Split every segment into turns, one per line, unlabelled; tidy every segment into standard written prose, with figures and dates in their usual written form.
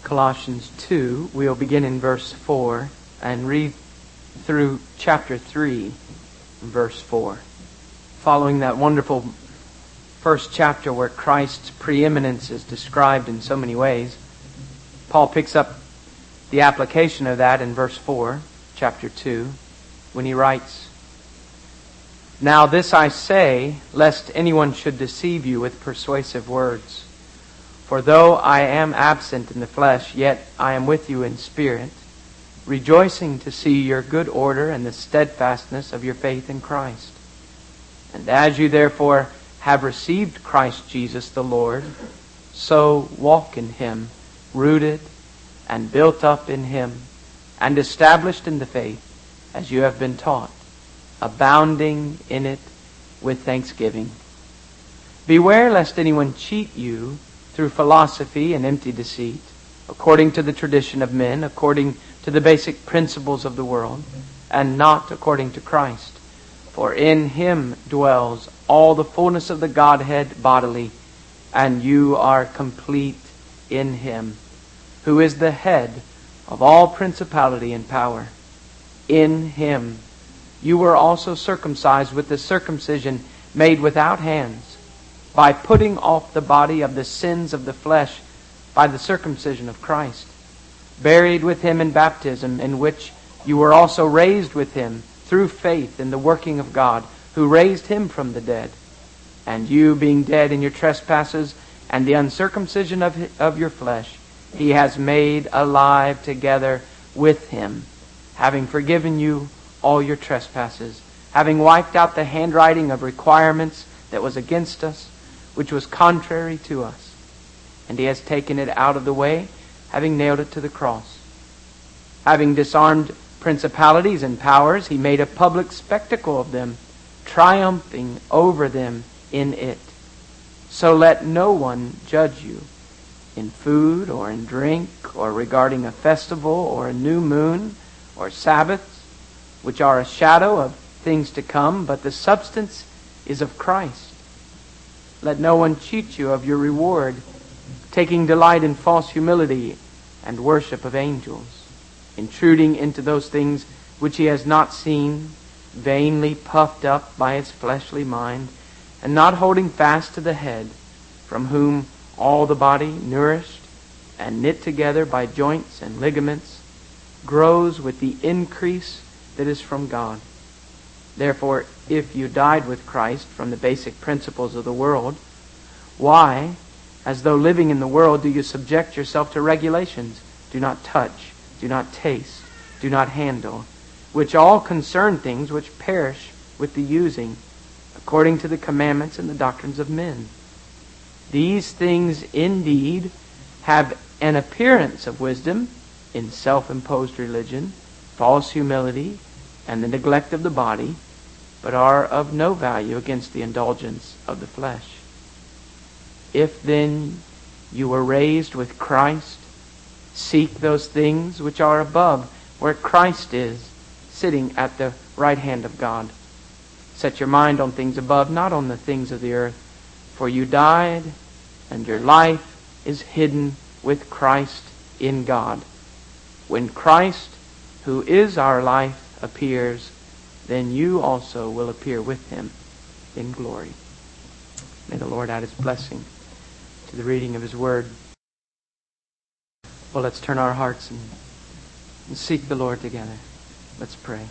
Colossians 2. We'll begin in verse 4 and read through chapter 3, verse 4. Following that wonderful first chapter where Christ's preeminence is described in so many ways, Paul picks up the application of that in verse 4, chapter 2, when he writes, "Now this I say, lest anyone should deceive you with persuasive words. For though I am absent in the flesh, yet I am with you in spirit, rejoicing to see your good order and the steadfastness of your faith in Christ. And as you therefore have received Christ Jesus the Lord, so walk in Him, rooted and built up in Him, and established in the faith as you have been taught, abounding in it with thanksgiving. Beware lest anyone cheat you through philosophy and empty deceit, according to the tradition of men, according to the basic principles of the world, and not according to Christ. For in Him dwells all the fullness of the Godhead bodily, and you are complete in Him, who is the head of all principality and power. In Him you were also circumcised with the circumcision made without hands, by putting off the body of the sins of the flesh by the circumcision of Christ, buried with Him in baptism, in which you were also raised with Him through faith in the working of God, who raised Him from the dead. And you, being dead in your trespasses and the uncircumcision of your flesh, He has made alive together with Him, having forgiven you all your trespasses, having wiped out the handwriting of requirements that was against us, which was contrary to us. And He has taken it out of the way, having nailed it to the cross. Having disarmed principalities and powers, He made a public spectacle of them, triumphing over them in it. So let no one judge you in food or in drink, or regarding a festival or a new moon or Sabbaths, which are a shadow of things to come, but the substance is of Christ. Let no one cheat you of your reward, taking delight in false humility and worship of angels, intruding into those things which he has not seen, vainly puffed up by his fleshly mind, and not holding fast to the head, from whom all the body, nourished and knit together by joints and ligaments, grows with the increase that is from God. Therefore, if you died with Christ from the basic principles of the world, why, as though living in the world, do you subject yourself to regulations? Do not touch, do not taste, do not handle, which all concern things which perish with the using, according to the commandments and the doctrines of men. These things indeed have an appearance of wisdom in self-imposed religion, false humility, and the neglect of the body, but are of no value against the indulgence of the flesh. If then you were raised with Christ, seek those things which are above, where Christ is, sitting at the right hand of God. Set your mind on things above, not on the things of the earth. For you died, and your life is hidden with Christ in God. When Christ, who is our life, appears, then you also will appear with Him in glory." May the Lord add His blessing to the reading of His Word. Well, let's turn our hearts and seek the Lord together. Let's pray.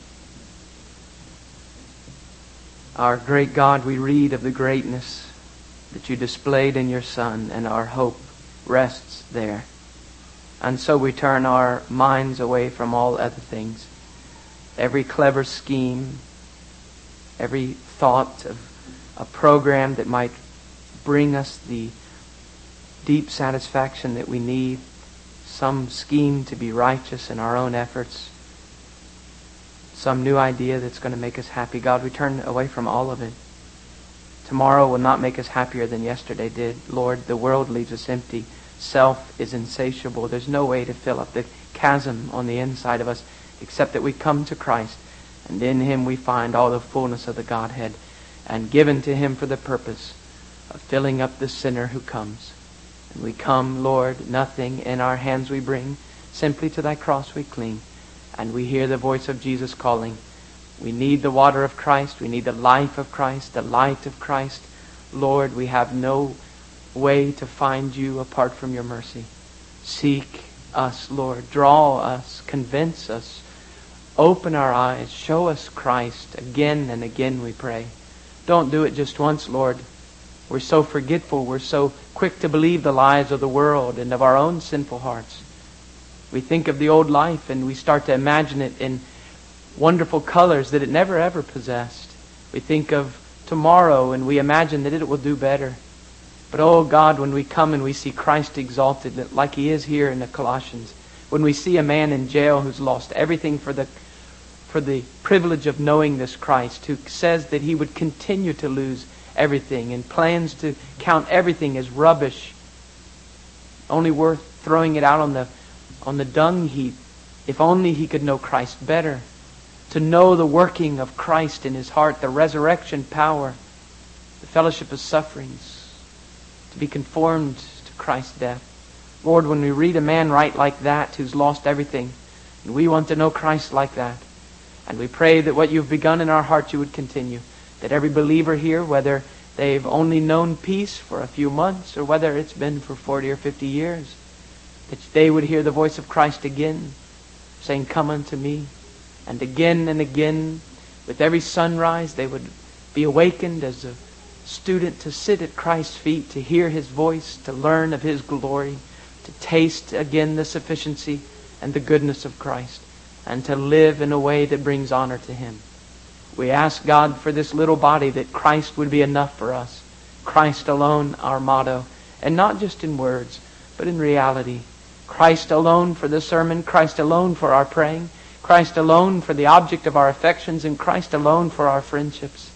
Our great God, we read of the greatness that you displayed in your Son, and our hope rests there. And so we turn our minds away from all other things. Every clever scheme, every thought of a program that might bring us the deep satisfaction that we need, some scheme to be righteous in our own efforts, some new idea that's going to make us happy. God, we turn away from all of it. Tomorrow will not make us happier than yesterday did. Lord, the world leaves us empty. Self is insatiable. There's no way to fill up the chasm on the inside of us except that we come to Christ, and in Him we find all the fullness of the Godhead, and given to Him for the purpose of filling up the sinner who comes. And we come, Lord, nothing in our hands we bring, simply to thy cross we cling. And we hear the voice of Jesus calling. We need the water of Christ. We need the life of Christ, the light of Christ. Lord, we have no way to find you apart from your mercy. Seek us, Lord. Draw us. Convince us. Open our eyes. Show us Christ again and again, we pray. Don't do it just once, Lord. We're so forgetful. We're so quick to believe the lies of the world and of our own sinful hearts. We think of the old life and we start to imagine it in wonderful colors that it never ever possessed. We think of tomorrow and we imagine that it will do better. But oh God, when we come and we see Christ exalted like He is here in the Colossians, when we see a man in jail who's lost everything for the privilege of knowing this Christ, who says that he would continue to lose everything and plans to count everything as rubbish, only worth throwing it out on the dung heap, if only he could know Christ better, to know the working of Christ in his heart, the resurrection power, the fellowship of sufferings, to be conformed to Christ's death. Lord, when we read a man write like that who's lost everything, and we want to know Christ like that, and we pray that what you've begun in our hearts you would continue, that every believer here, whether they've only known peace for a few months or whether it's been for 40 or 50 years, that they would hear the voice of Christ again, saying, "Come unto me." And again, with every sunrise, they would be awakened as a student to sit at Christ's feet, to hear His voice, to learn of His glory, to taste again the sufficiency and the goodness of Christ, and to live in a way that brings honor to Him. We ask God for this little body that Christ would be enough for us. Christ alone, our motto. And not just in words, but in reality. Christ alone for the sermon, Christ alone for our praying, Christ alone for the object of our affections, and Christ alone for our friendships.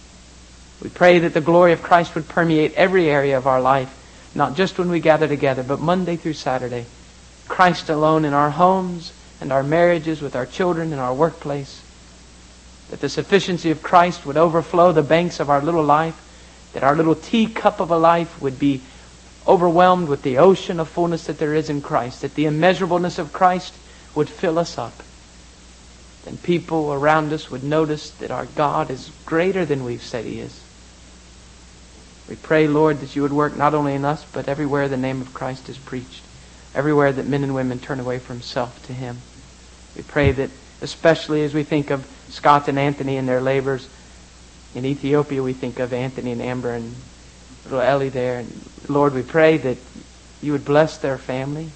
We pray that the glory of Christ would permeate every area of our life, not just when we gather together, but Monday through Saturday. Christ alone in our homes and our marriages, with our children and our workplace. That the sufficiency of Christ would overflow the banks of our little life, that our little teacup of a life would be overwhelmed with the ocean of fullness that there is in Christ, that the immeasurableness of Christ would fill us up. Then people around us would notice that our God is greater than we've said He is. We pray, Lord, that you would work not only in us, but everywhere the name of Christ is preached, everywhere that men and women turn away from self to Him. We pray that, especially as we think of Scott and Anthony and their labors in Ethiopia, we think of Anthony and Amber and little Ellie there. And Lord, we pray that you would bless their family.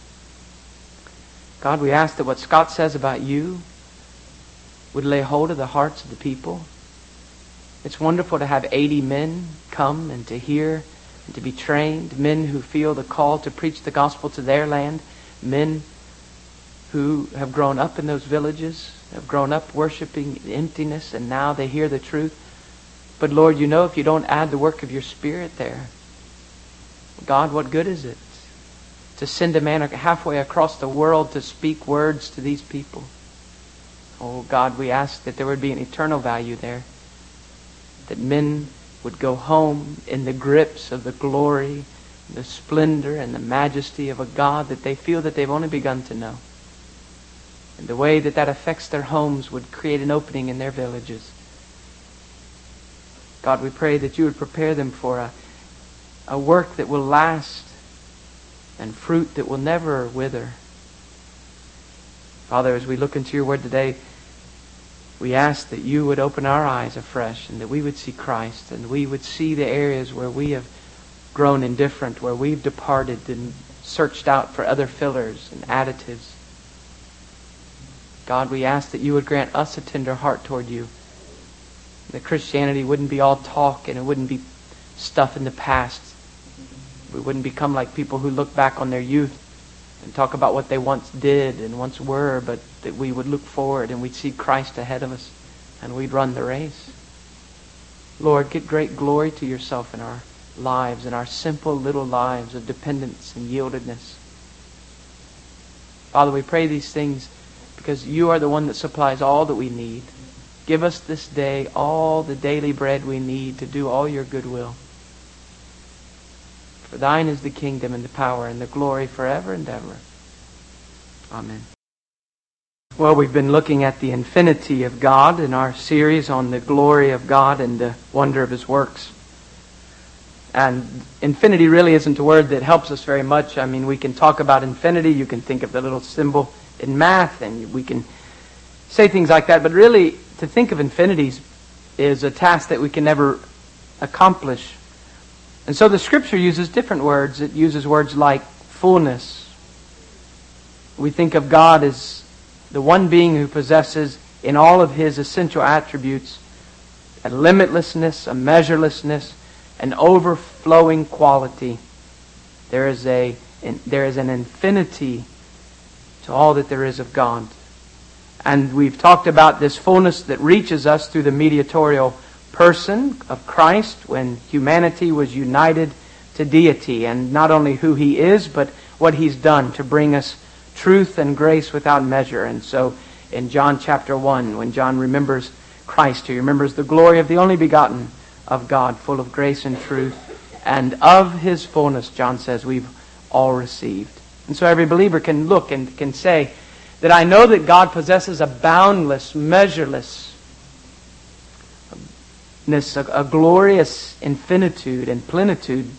God, we ask that what Scott says about you would lay hold of the hearts of the people. It's wonderful to have 80 men come and to hear and to be trained, men who feel the call to preach the gospel to their land, men who have grown up in those villages, have grown up worshiping emptiness, and now they hear the truth. But Lord, you know, if you don't add the work of your Spirit there, God, what good is it to send a man halfway across the world to speak words to these people? Oh God, we ask that there would be an eternal value there, that men would go home in the grips of the glory, the splendor, and the majesty of a God that they feel that they've only begun to know. And the way that that affects their homes would create an opening in their villages. God, we pray that you would prepare them for a work that will last and fruit that will never wither. Father, as we look into your word today, we ask that you would open our eyes afresh and that we would see Christ and we would see the areas where we have grown indifferent, where we've departed and searched out for other fillers and additives. God, we ask that you would grant us a tender heart toward you. That Christianity wouldn't be all talk and it wouldn't be stuff in the past. We wouldn't become like people who look back on their youth and talk about what they once did and once were, but that we would look forward and we'd see Christ ahead of us and we'd run the race. Lord, get great glory to yourself in our lives, in our simple little lives of dependence and yieldedness. Father, we pray these things because you are the one that supplies all that we need. Give us this day all the daily bread we need to do all your good will. For thine is the kingdom and the power and the glory forever and ever. Amen. Well, we've been looking at the infinity of God in our series on the glory of God and the wonder of His works. And infinity really isn't a word that helps us very much. I mean, we can talk about infinity. You can think of the little symbol in math, and we can say things like that. But really, to think of infinities is a task that we can never accomplish. And so the Scripture uses different words. It uses words like fullness. We think of God as the one being who possesses in all of His essential attributes a limitlessness, a measurelessness, an overflowing quality. There is an infinity to all that there is of God. And we've talked about this fullness that reaches us through the mediatorial person of Christ when humanity was united to deity, and not only who He is, but what He's done to bring us truth and grace without measure. And so in John chapter 1, when John remembers Christ, he remembers the glory of the only begotten of God, full of grace and truth, and of His fullness, John says, we've all received. And so every believer can look and can say that I know that God possesses a boundless, measureless, a glorious infinitude and plenitude,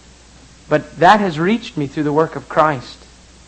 but that has reached me through the work of Christ.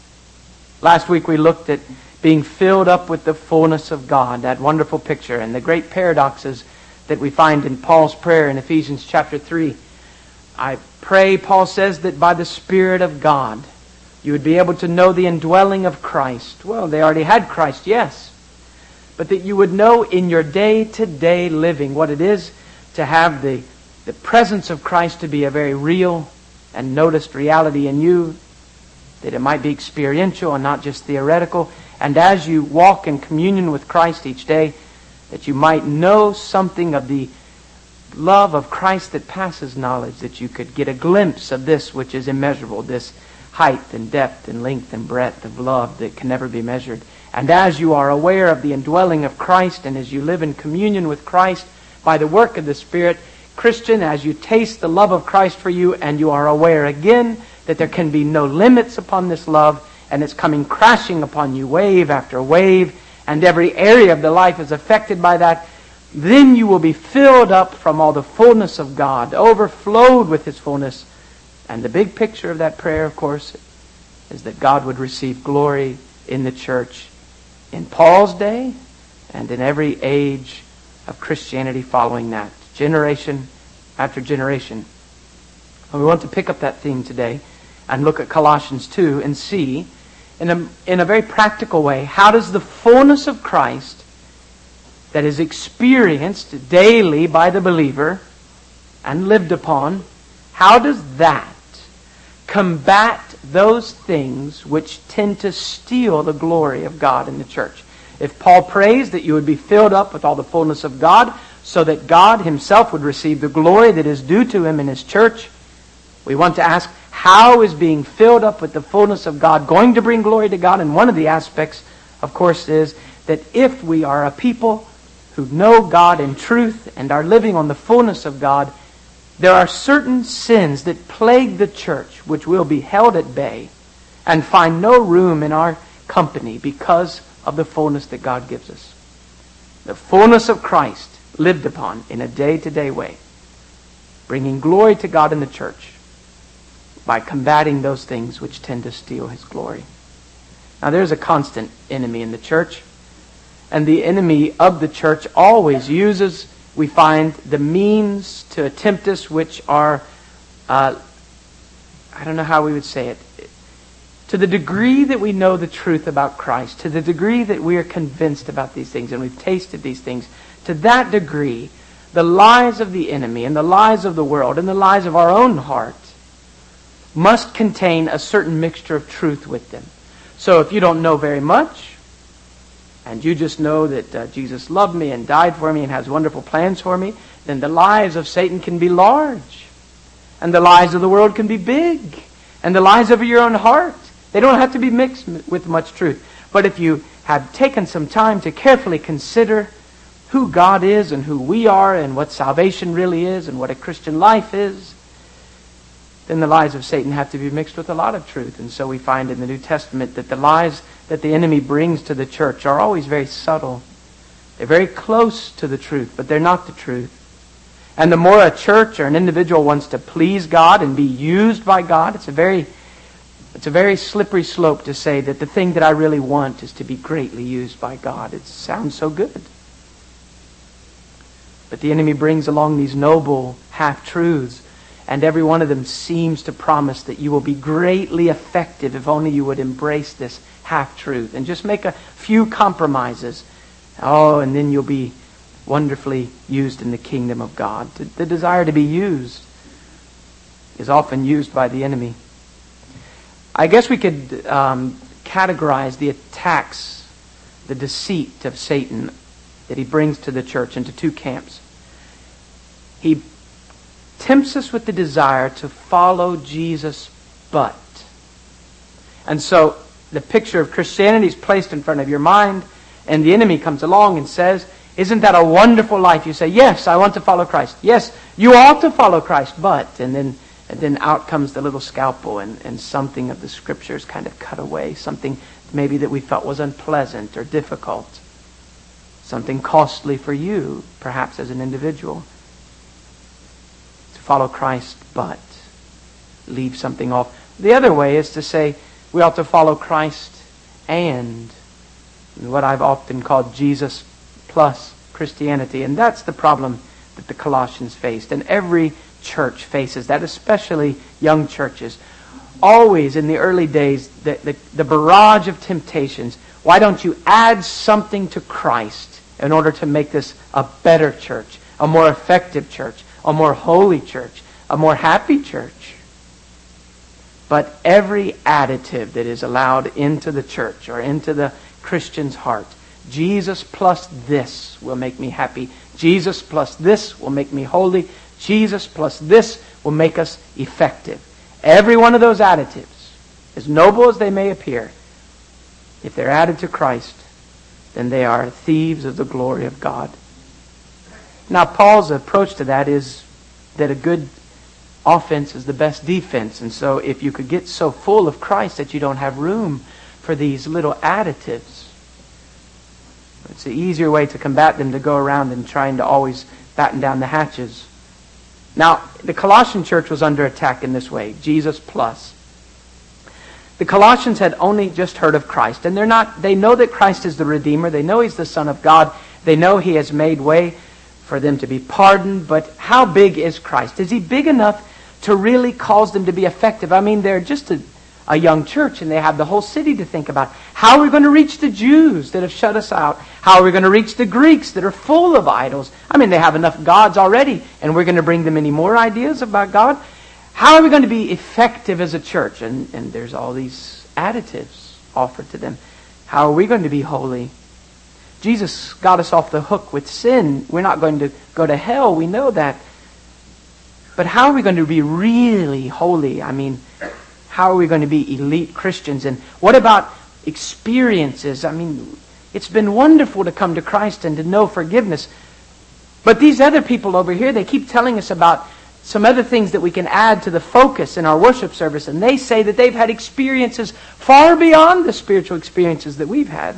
Last week we looked at being filled up with the fullness of God, that wonderful picture, and the great paradoxes that we find in Paul's prayer in Ephesians chapter 3. I pray, Paul says, that by the Spirit of God you would be able to know the indwelling of Christ. Well, they already had Christ, yes. But that you would know in your day-to-day living what it is to have the presence of Christ to be a very real and noticed reality in you, that it might be experiential and not just theoretical. And as you walk in communion with Christ each day, that you might know something of the love of Christ that passes knowledge, that you could get a glimpse of this which is immeasurable, this height and depth and length and breadth of love that can never be measured. And as you are aware of the indwelling of Christ, and as you live in communion with Christ by the work of the Spirit, Christian, as you taste the love of Christ for you, and you are aware again that there can be no limits upon this love, and it's coming crashing upon you wave after wave, and every area of the life is affected by that, then you will be filled up from all the fullness of God, overflowed with His fullness. And the big picture of that prayer, of course, is that God would receive glory in the church in Paul's day and in every age of Christianity following that, generation after generation. And we want to pick up that theme today and look at Colossians 2 and see in a very practical way, how does the fullness of Christ that is experienced daily by the believer and lived upon, how does that combat those things which tend to steal the glory of God in the church? If Paul prays that you would be filled up with all the fullness of God, so that God Himself would receive the glory that is due to Him in His church, we want to ask, how is being filled up with the fullness of God going to bring glory to God? And one of the aspects, of course, is that if we are a people who know God in truth and are living on the fullness of God, there are certain sins that plague the church which will be held at bay and find no room in our company because of the fullness that God gives us. The fullness of Christ lived upon in a day-to-day way, bringing glory to God in the church by combating those things which tend to steal His glory. Now there's a constant enemy in the church, and the enemy of the church always uses, we find, the means to attempt us which are, I don't know how we would say it, to the degree that we know the truth about Christ, to the degree that we are convinced about these things and we've tasted these things, to that degree, the lies of the enemy and the lies of the world and the lies of our own heart must contain a certain mixture of truth with them. So if you don't know very much, and you just know that Jesus loved me and died for me and has wonderful plans for me, then the lies of Satan can be large, and the lies of the world can be big, and the lies of your own heart, they don't have to be mixed with much truth. But if you have taken some time to carefully consider who God is and who we are and what salvation really is and what a Christian life is, then the lies of Satan have to be mixed with a lot of truth. And so we find in the New Testament that the lies that the enemy brings to the church are always very subtle. They're very close to the truth, but they're not the truth. And the more a church or an individual wants to please God and be used by God, it's a very slippery slope to say that the thing that I really want is to be greatly used by God. It sounds so good. But the enemy brings along these noble half-truths, and every one of them seems to promise that you will be greatly effective if only you would embrace this half-truth and just make a few compromises. Oh, and then you'll be wonderfully used in the kingdom of God. The desire to be used is often used by the enemy. I guess we could categorize the attacks, the deceit of Satan that he brings to the church into two camps. He tempts us with the desire to follow Jesus, but. And so the picture of Christianity is placed in front of your mind, and the enemy comes along and says, isn't that a wonderful life? You say, yes, I want to follow Christ. Yes, you ought to follow Christ, but. And then out comes the little scalpel, and something of the Scriptures kind of cut away. Something maybe that we felt was unpleasant or difficult. Something costly for you, perhaps as an individual. To follow Christ, but leave something off. The other way is to say we ought to follow Christ and what I've often called Jesus plus Christianity. And that's the problem that the Colossians faced. And every church faces that, especially young churches. Always in the early days, the barrage of temptations. Why don't you add something to Christ in order to make this a better church, a more effective church, a more holy church, a more happy church? But every additive that is allowed into the church or into the Christian's heart, Jesus plus this will make me happy. Jesus plus this will make me holy. Jesus plus this will make us effective. Every one of those additives, as noble as they may appear, if they're added to Christ, then they are thieves of the glory of God. Now, Paul's approach to that is that a good offense is the best defense. And so if you could get so full of Christ that you don't have room for these little additives, it's an easier way to combat them to go around and trying to always batten down the hatches. Now, the Colossian church was under attack in this way, Jesus plus. The Colossians had only just heard of Christ, and they know that Christ is the Redeemer. They know He's the Son of God. They know He has made way for them to be pardoned. But how big is Christ? Is He big enough to really cause them to be effective? I mean, they're just a young church, and they have the whole city to think about. How are we going to reach the Jews that have shut us out? How are we going to reach the Greeks that are full of idols? I mean, they have enough gods already, and we're going to bring them any more ideas about God? How are we going to be effective as a church? And there's all these additives offered to them. How are we going to be holy? Jesus got us off the hook with sin. We're not going to go to hell. We know that. But how are we going to be really holy? I mean, how are we going to be elite Christians? And what about experiences? I mean, it's been wonderful to come to Christ and to know forgiveness. But these other people over here, they keep telling us about some other things that we can add to the focus in our worship service. And they say that they've had experiences far beyond the spiritual experiences that we've had.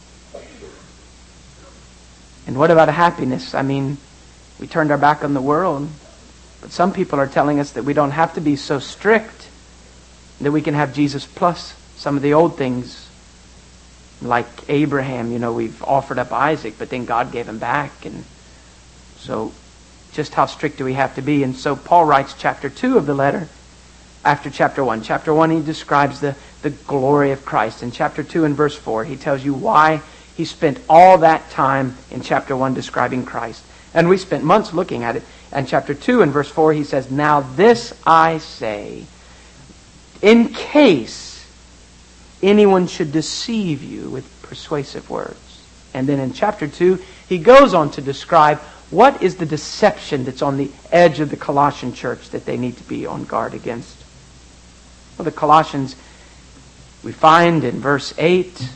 And what about happiness? I mean, we turned our back on the world. But some people are telling us that we don't have to be so strict, that we can have Jesus plus some of the old things. Like Abraham, we've offered up Isaac, but then God gave him back. And so just how strict do we have to be? And so Paul writes chapter 2 of the letter after chapter 1. Chapter 1, he describes the glory of Christ. In chapter 2 and verse 4, he tells you why he spent all that time in chapter 1 describing Christ. And we spent months looking at it. And chapter 2 and verse 4, he says, now this I say, in case anyone should deceive you with persuasive words. And then in chapter 2, he goes on to describe what is the deception that's on the edge of the Colossian church that they need to be on guard against. Well, the Colossians, we find in verse 8,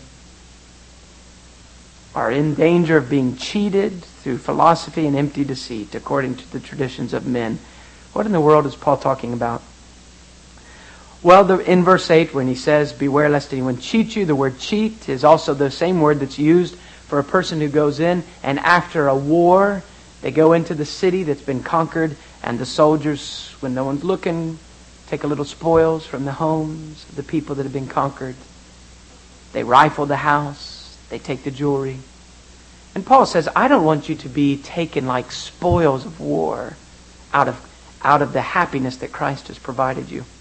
are in danger of being cheated through philosophy and empty deceit, according to the traditions of men. What in the world is Paul talking about? Well, in verse 8, when he says, beware lest anyone cheat you, the word cheat is also the same word that's used for a person who goes in and after a war, they go into the city that's been conquered, and the soldiers, when no one's looking, take a little spoils from the homes of the people that have been conquered. They rifle the house. They take the jewelry. And Paul says, I don't want you to be taken like spoils of war out of the happiness that Christ has provided you.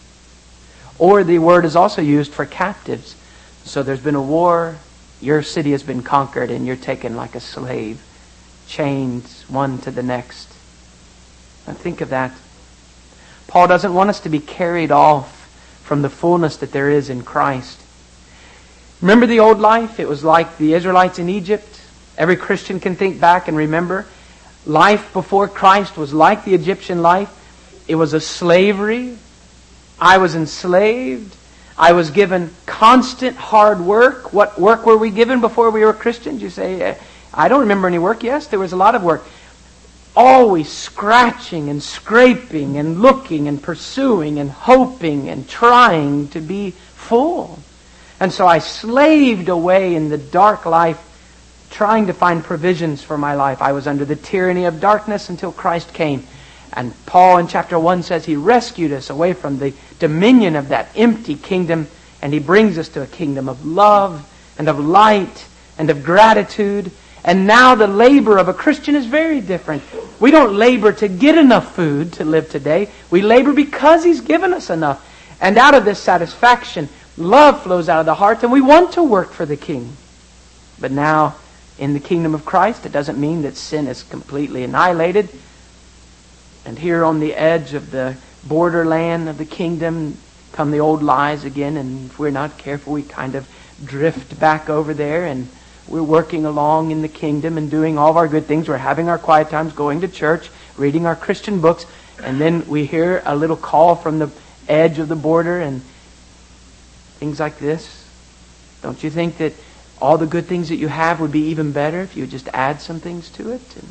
Or the word is also used for captives. So there's been a war, your city has been conquered, and you're taken like a slave, chained one to the next. Now think of that. Paul doesn't want us to be carried off from the fullness that there is in Christ. Remember the old life? It was like the Israelites in Egypt. Every Christian can think back and remember. Life before Christ was like the Egyptian life. It was a slavery. I was enslaved. I was given constant hard work. What work were we given before we were Christians? You say, I don't remember any work. Yes, there was a lot of work. Always scratching and scraping and looking and pursuing and hoping and trying to be full. And so I slaved away in the dark life, trying to find provisions for my life. I was under the tyranny of darkness until Christ came. And Paul in chapter 1 says he rescued us away from the dominion of that empty kingdom, and he brings us to a kingdom of love and of light and of gratitude. And now the labor of a Christian is very different. We don't labor to get enough food to live today. We labor because he's given us enough. And out of this satisfaction, love flows out of the heart, and we want to work for the King. But now, in the kingdom of Christ, it doesn't mean that sin is completely annihilated. And here on the edge of the borderland of the kingdom come the old lies again, and if we're not careful, we kind of drift back over there, and we're working along in the kingdom and doing all of our good things. We're having our quiet times, going to church, reading our Christian books, and then we hear a little call from the edge of the border and things like this. Don't you think that all the good things that you have would be even better if you would just add some things to it? And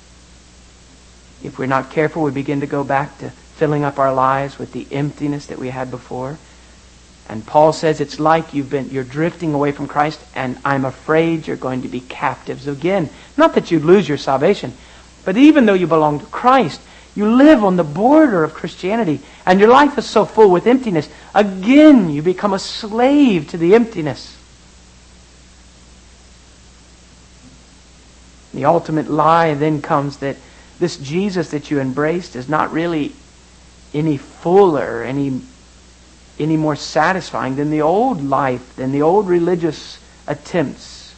if we're not careful, we begin to go back to filling up our lives with the emptiness that we had before. And Paul says it's like you're drifting away from Christ, and I'm afraid you're going to be captives again. Not that you'd lose your salvation, but even though you belong to Christ, you live on the border of Christianity, and your life is so full with emptiness. Again, you become a slave to the emptiness. The ultimate lie then comes that this Jesus that you embraced is not really any fuller, any more satisfying than the old life, than the old religious attempts.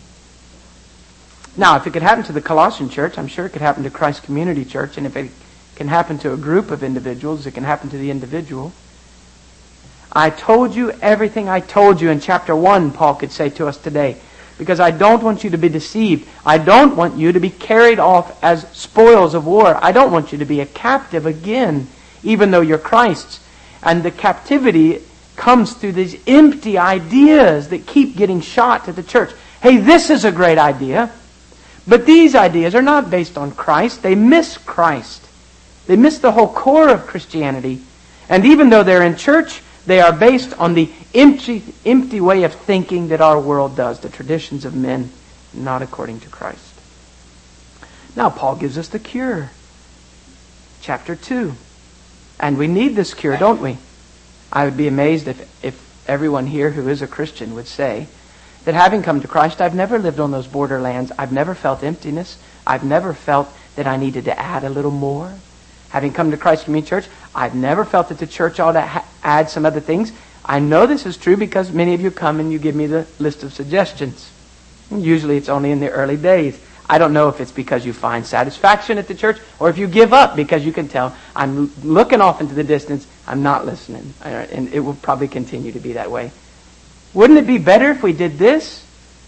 Now, if it could happen to the Colossian church, I'm sure it could happen to Christ Community Church, and if it can happen to a group of individuals, it can happen to the individual. I told you everything I told you in chapter 1, Paul could say to us today, because I don't want you to be deceived. I don't want you to be carried off as spoils of war. I don't want you to be a captive again, even though you're Christ's. And the captivity comes through these empty ideas that keep getting shot to the church. Hey, this is a great idea. But these ideas are not based on Christ. They miss Christ. They miss the whole core of Christianity. And even though they're in church, they are based on the empty way of thinking that our world does, the traditions of men, not according to Christ. Now Paul gives us the cure. Chapter 2. And we need this cure, don't we? I would be amazed if everyone here who is a Christian would say that having come to Christ, I've never lived on those borderlands. I've never felt emptiness. I've never felt that I needed to add a little more. Having come to Christ Community Church, I've never felt that the church ought to add some other things. I know this is true because many of you come and you give me the list of suggestions. And usually it's only in the early days. I don't know if it's because you find satisfaction at the church or if you give up because you can tell, I'm looking off into the distance, I'm not listening. And it will probably continue to be that way. Wouldn't it be better if we did this?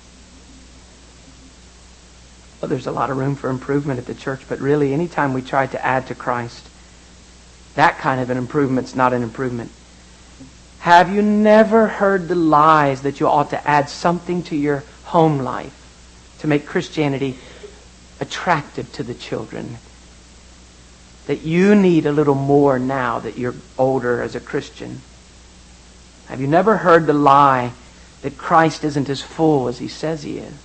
Well, there's a lot of room for improvement at the church, but really anytime we try to add to Christ, that kind of an improvement's not an improvement. Have you never heard the lies that you ought to add something to your home life to make Christianity attractive to the children? that you need a little more now that you're older as a Christian? Have you never heard the lie that Christ isn't as full as he says he is?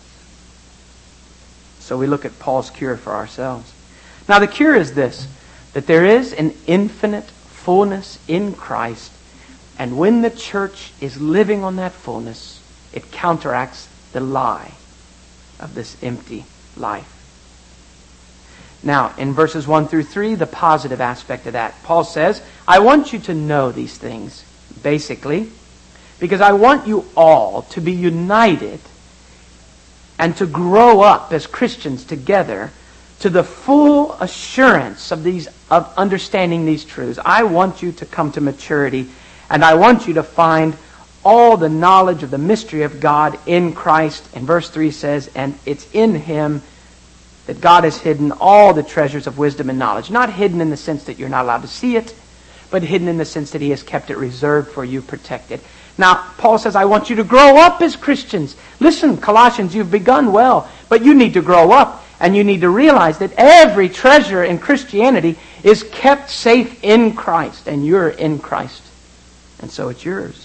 So we look at Paul's cure for ourselves. Now the cure is this, that there is an infinite fullness in Christ, and when the church is living on that fullness, it counteracts the lie of this empty life. Now, in verses 1 through 3, the positive aspect of that. Paul says, I want you to know these things, basically, because I want you all to be united and to grow up as Christians together to the full assurance of understanding these truths. I want you to come to maturity, and I want you to find all the knowledge of the mystery of God in Christ. And verse 3 says, and it's in Him that God has hidden all the treasures of wisdom and knowledge. Not hidden in the sense that you're not allowed to see it, but hidden in the sense that He has kept it reserved for you, protected. Now, Paul says, I want you to grow up as Christians. Listen, Colossians, you've begun well, but you need to grow up, and you need to realize that every treasure in Christianity is kept safe in Christ, and you're in Christ. And so it's yours.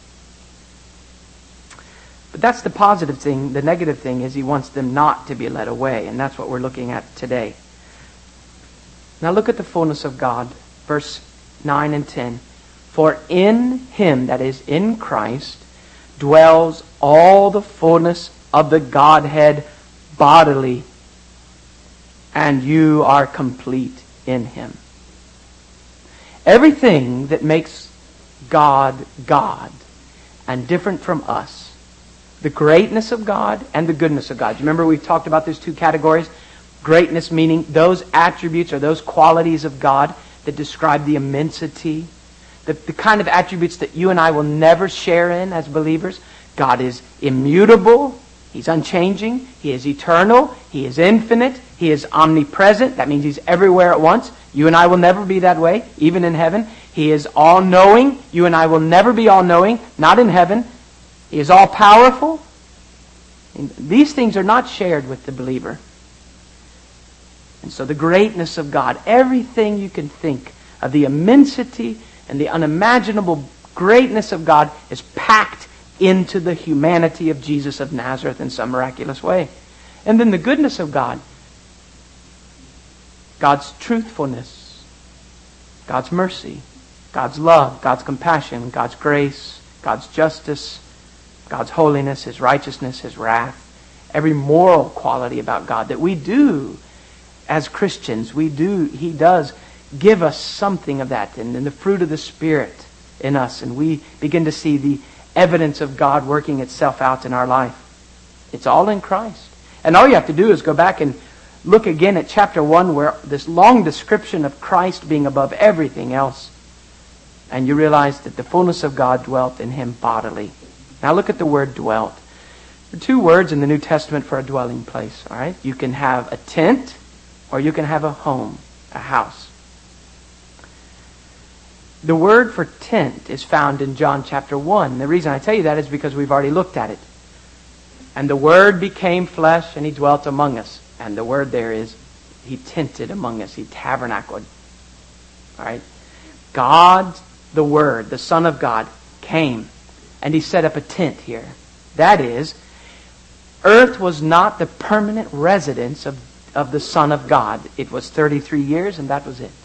But that's the positive thing. The negative thing is he wants them not to be led away, and that's what we're looking at today. Now look at the fullness of God, verse 9 and 10. For in Him, that is, in Christ, dwells all the fullness of the Godhead bodily, and you are complete in Him. Everything that makes God God and different from us, the greatness of God and the goodness of God. You remember we've talked about those two categories? Greatness meaning those attributes or those qualities of God that describe the immensity, the kind of attributes that you and I will never share in as believers. God is immutable. He's unchanging. He is eternal. He is infinite. He is omnipresent. That means He's everywhere at once. You and I will never be that way, even in heaven. He is all-knowing. You and I will never be all-knowing, not in heaven. He is all-powerful. These things are not shared with the believer. And so the greatness of God, everything you can think of the immensity and the unimaginable greatness of God is packed into the humanity of Jesus of Nazareth in some miraculous way. And then the goodness of God, God's truthfulness, God's mercy, God's love, God's compassion, God's grace, God's justice, God's holiness, His righteousness, His wrath, every moral quality about God that we do as Christians, He does give us something of that, and the fruit of the Spirit in us, and we begin to see the evidence of God working itself out in our life. It's all in Christ. And all you have to do is go back and look again at chapter 1, where this long description of Christ being above everything else, and you realize that the fullness of God dwelt in Him bodily. Now look at the word dwelt. There are two words in the New Testament for a dwelling place. All right, you can have a tent, or you can have a home, a house. The word for tent is found in John chapter 1. The reason I tell you that is because we've already looked at it. And the Word became flesh, and He dwelt among us. And the word there is, He tented among us. He tabernacled. All right? God, the Word, the Son of God, came, and He set up a tent here. That is, earth was not the permanent residence of the Son of God. It was 33 years, and that was it.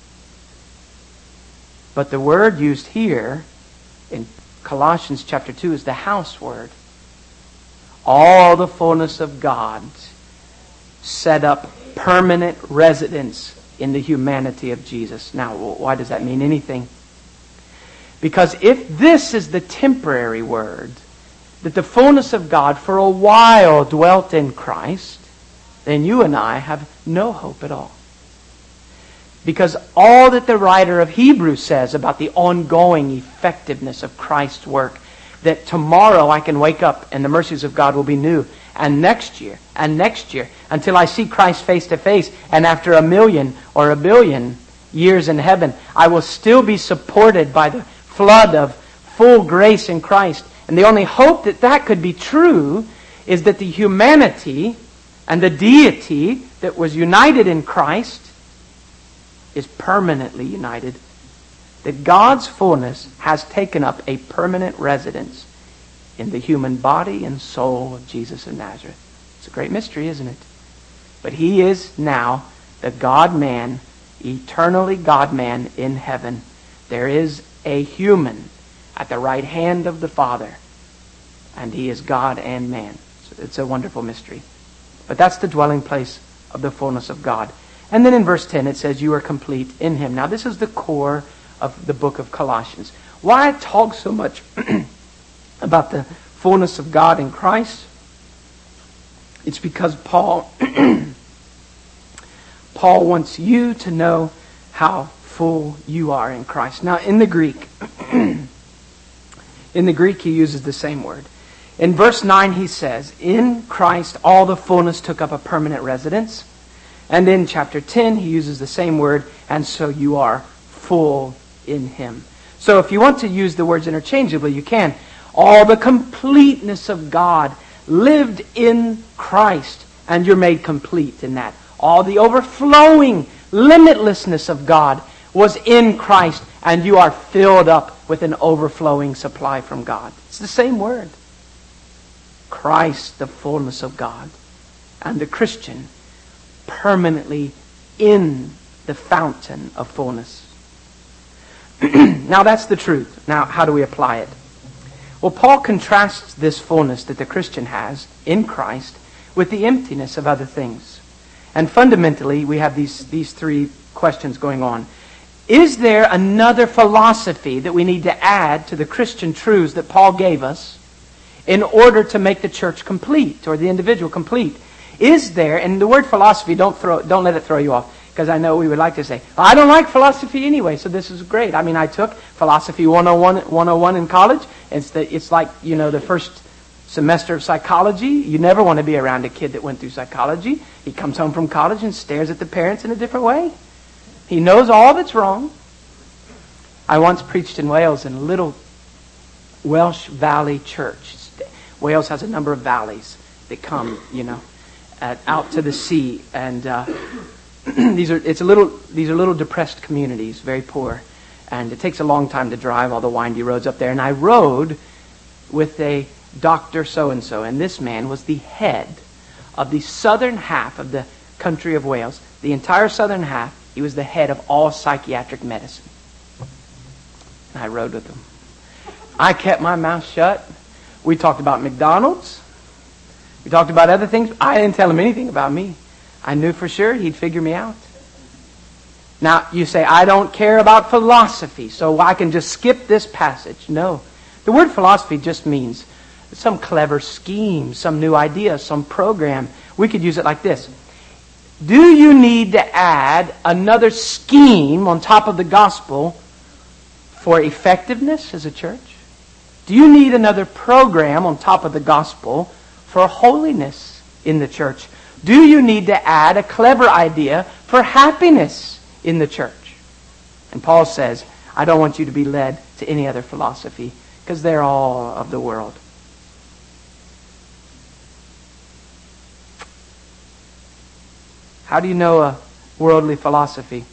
But the word used here in Colossians chapter 2 is the house word. All the fullness of God set up permanent residence in the humanity of Jesus. Now, why does that mean anything? Because if this is the temporary word, that the fullness of God for a while dwelt in Christ, then you and I have no hope at all. Because all that the writer of Hebrews says about the ongoing effectiveness of Christ's work, that tomorrow I can wake up and the mercies of God will be new, and next year, until I see Christ face to face, and after 1,000,000 or 1,000,000,000 years in heaven, I will still be supported by the flood of full grace in Christ. And the only hope that that could be true is that the humanity and the deity that was united in Christ is permanently united, that God's fullness has taken up a permanent residence in the human body and soul of Jesus of Nazareth. It's a great mystery, isn't it? But He is now the God-man, eternally God-man in heaven. There is a human at the right hand of the Father, and He is God and man. So it's a wonderful mystery. But that's the dwelling place of the fullness of God. And then in verse 10 it says, you are complete in Him. Now this is the core of the book of Colossians. Why I talk so much about the fullness of God in Christ? It's because Paul wants you to know how full you are in Christ. Now in the Greek, he uses the same word. In verse 9 he says, in Christ all the fullness took up a permanent residence. And in chapter 10 he uses the same word, and so you are full in Him. So if you want to use the words interchangeably, you can. All the completeness of God lived in Christ, and you're made complete in that. All the overflowing limitlessness of God was in Christ, and you are filled up with an overflowing supply from God. It's the same word. Christ, the fullness of God, and the Christian permanently in the fountain of fullness. Now that's the truth. Now how do we apply it? Well, Paul contrasts this fullness that the Christian has in Christ with the emptiness of other things. And fundamentally, we have these three questions going on. Is there another philosophy that we need to add to the Christian truths that Paul gave us in order to make the church complete, or the individual complete? Is there, and the word philosophy, don't let it throw you off, because I know we would like to say, I don't like philosophy anyway, so this is great. I mean, I took Philosophy 101 in college. It's like, the first semester of psychology. You never want to be around a kid that went through psychology. He comes home from college and stares at the parents in a different way. He knows all that's wrong. I once preached in Wales in a little Welsh Valley church. Wales has a number of valleys that come, out to the sea, and these are little depressed communities, very poor, and it takes a long time to drive all the windy roads up there. And I rode with a Dr. So-and-so, and this man was the head of the southern half of the country of Wales. The entire southern half, he was the head of all psychiatric medicine. And I rode with him. I kept my mouth shut. We talked about McDonald's. We talked about other things. I didn't tell him anything about me. I knew for sure he'd figure me out. Now, you say, I don't care about philosophy, so I can just skip this passage. No. The word philosophy just means some clever scheme, some new idea, some program. We could use it like this. Do you need to add another scheme on top of the gospel for effectiveness as a church? Do you need another program on top of the gospel for holiness in the church? Do you need to add a clever idea for happiness in the church? And Paul says, I don't want you to be led to any other philosophy, because they're all of the world. How do you know a worldly philosophy?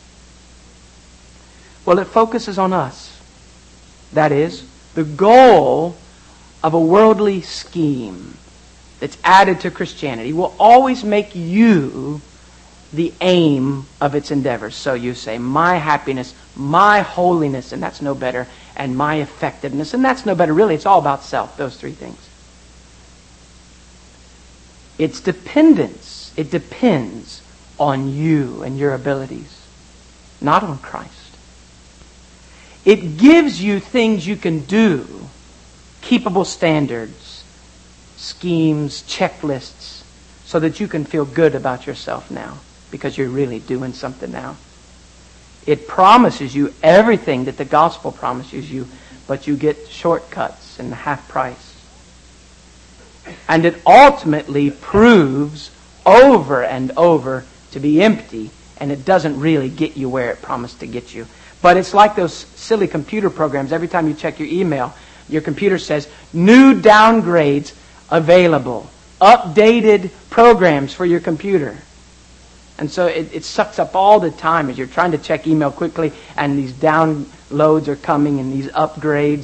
Well, it focuses on us. That is, the goal of a worldly scheme that's added to Christianity will always make you the aim of its endeavors. So you say, my happiness, my holiness, and that's no better, and my effectiveness, and that's no better. Really, it's all about self, those three things. It's dependence. It depends on you and your abilities, not on Christ. It gives you things you can do, keepable standards, schemes, checklists, so that you can feel good about yourself now, because you're really doing something now. It promises you everything that the gospel promises you, but you get shortcuts and half price. And it ultimately proves over and over to be empty, and it doesn't really get you where it promised to get you. But it's like those silly computer programs. Every time you check your email, your computer says, new downgrades available. Updated programs for your computer. And so it sucks up all the time as you're trying to check email quickly, and these downloads are coming and these upgrades.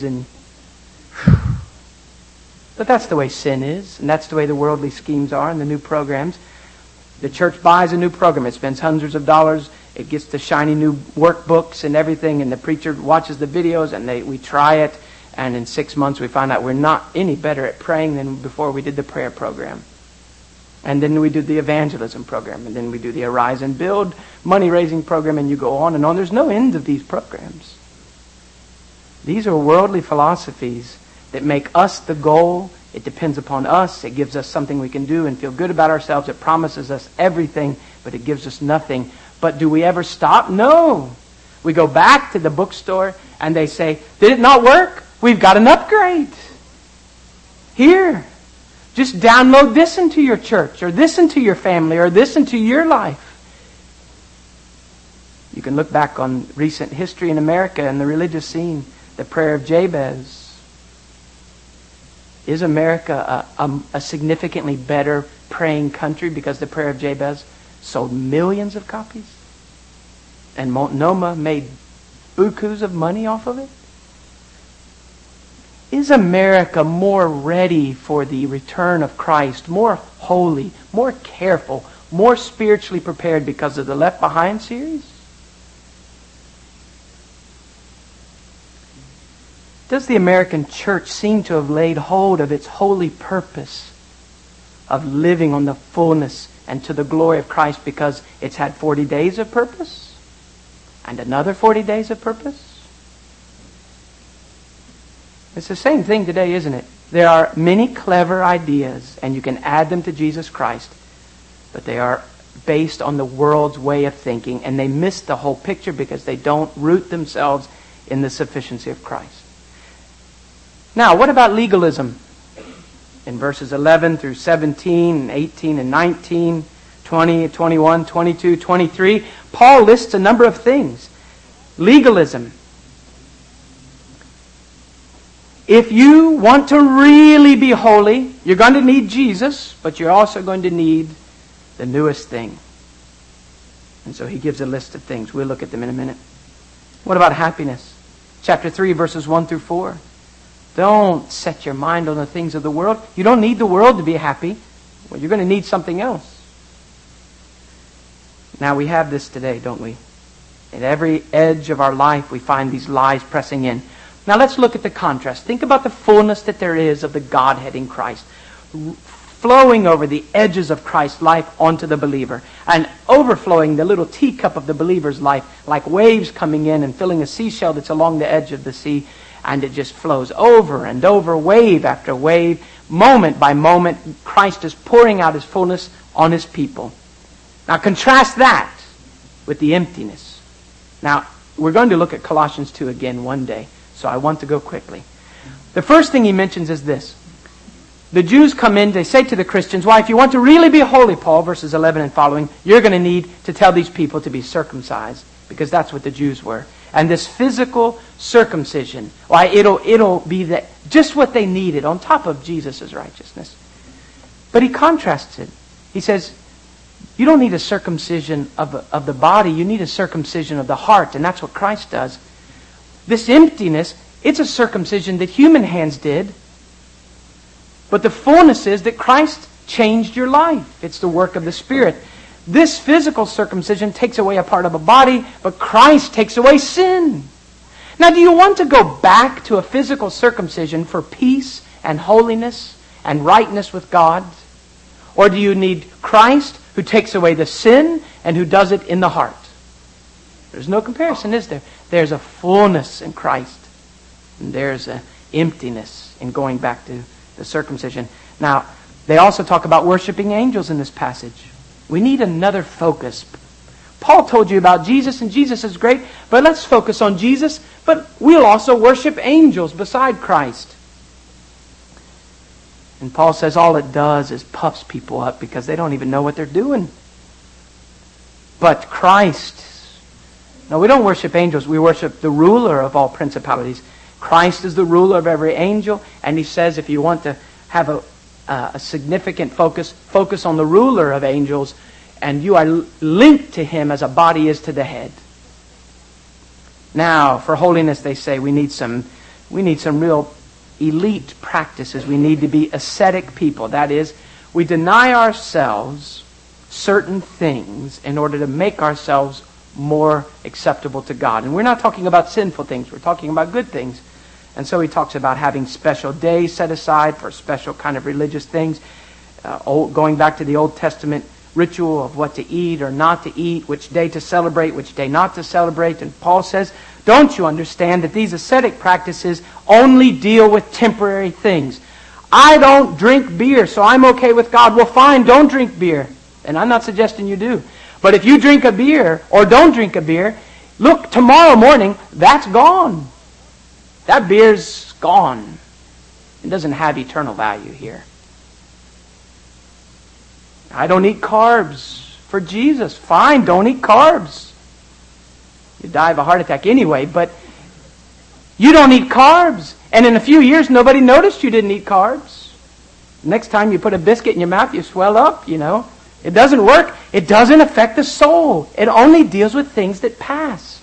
But that's the way sin is, and that's the way the worldly schemes are and the new programs. The church buys a new program. It spends hundreds of dollars. It gets the shiny new workbooks and everything, and the preacher watches the videos, and we try it, and in 6 months we find out we're not any better at praying than before we did the prayer program. And then we do the evangelism program, and then we do the Arise and Build money-raising program, and you go on and on. There's no end of these programs. These are worldly philosophies that make us the goal. It depends upon us. It gives us something we can do and feel good about ourselves. It promises us everything, but it gives us nothing. But do we ever stop? No. We go back to the bookstore and they say, did it not work? We've got an upgrade. Here. Just download this into your church, or this into your family, or this into your life. You can look back on recent history in America and the religious scene. The prayer of Jabez. Is America a significantly better praying country because the prayer of Jabez sold millions of copies? And Multnomah made bukus of money off of it? Is America more ready for the return of Christ, more holy, more careful, more spiritually prepared because of the Left Behind series? Does the American church seem to have laid hold of its holy purpose of living on the fullness and to the glory of Christ because it's had 40 days of purpose and another 40 days of purpose? It's the same thing today, isn't it? There are many clever ideas, and you can add them to Jesus Christ, but they are based on the world's way of thinking, and they miss the whole picture because they don't root themselves in the sufficiency of Christ. Now, what about legalism? In verses 11 through 17, and 18 and 19, 20, 21, 22, 23, Paul lists a number of things. Legalism. If you want to really be holy, you're going to need Jesus, but you're also going to need the newest thing. And so he gives a list of things. We'll look at them in a minute. What about happiness? Chapter 3, verses 1 through 4. Don't set your mind on the things of the world. You don't need the world to be happy. Well, you're going to need something else. Now, we have this today, don't we? At every edge of our life, we find these lies pressing in. Now let's look at the contrast. Think about the fullness that there is of the Godhead in Christ, flowing over the edges of Christ's life onto the believer, and overflowing the little teacup of the believer's life, like waves coming in and filling a seashell that's along the edge of the sea, and it just flows over and over, wave after wave, moment by moment. Christ is pouring out His fullness on His people. Now contrast that with the emptiness. Now, we're going to look at Colossians 2 again one day. So I want to go quickly. The first thing he mentions is this. The Jews come in, they say to the Christians, why, if you want to really be holy, Paul, verses 11 and following, you're going to need to tell these people to be circumcised, because that's what the Jews were. And this physical circumcision, why, it'll be just what they needed on top of Jesus' righteousness. But he contrasts it. He says, you don't need a circumcision of the body, you need a circumcision of the heart, and that's what Christ does. This emptiness, it's a circumcision that human hands did. But the fullness is that Christ changed your life. It's the work of the Spirit. This physical circumcision takes away a part of a body, but Christ takes away sin. Now, do you want to go back to a physical circumcision for peace and holiness and rightness with God? Or do you need Christ who takes away the sin and who does it in the heart? There's no comparison, is there? There's a fullness in Christ. And there's an emptiness in going back to the circumcision. Now, they also talk about worshiping angels in this passage. We need another focus. Paul told you about Jesus, and Jesus is great, but let's focus on Jesus, but we'll also worship angels beside Christ. And Paul says all it does is puffs people up because they don't even know what they're doing. But Christ, no, we don't worship angels, we worship the ruler of all principalities. Christ is the ruler of every angel, and he says if you want to have a significant focus on the ruler of angels, and you are linked to Him as a body is to the head. Now, for holiness, they say we need some real elite practices. We need to be ascetic people. That is, we deny ourselves certain things in order to make ourselves more acceptable to God. And we're not talking about sinful things. We're talking about good things. And so he talks about having special days set aside for special kind of religious things. Going back to the Old Testament ritual of what to eat or not to eat, which day to celebrate, which day not to celebrate. And Paul says, don't you understand that these ascetic practices only deal with temporary things? I don't drink beer, so I'm okay with God. Well, fine, don't drink beer. And I'm not suggesting you do. But if you drink a beer or don't drink a beer, look, tomorrow morning, that's gone. That beer's gone. It doesn't have eternal value here. I don't eat carbs for Jesus. Fine, don't eat carbs. You die of a heart attack anyway, but you don't eat carbs. And in a few years, nobody noticed you didn't eat carbs. Next time you put a biscuit in your mouth, you swell up, It doesn't work. It doesn't affect the soul. It only deals with things that pass.